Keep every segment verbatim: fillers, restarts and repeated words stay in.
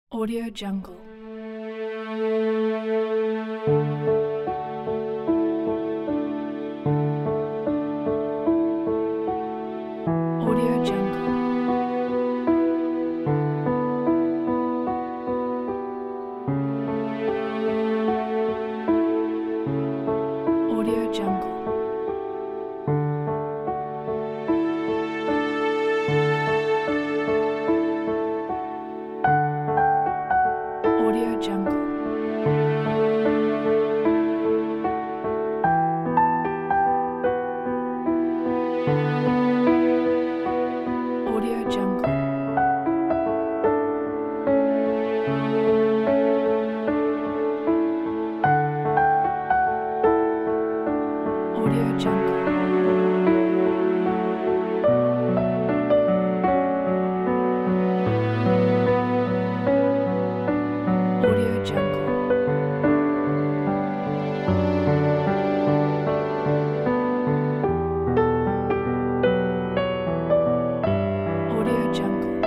Audio Jungle. Audio Jungle. Audio Jungle. Audio Jungle. Audio Jungle. Audio Jungle. Audio Jungle. Audio Jungle.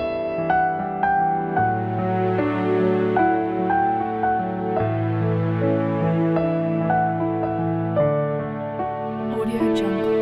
Audio Jungle.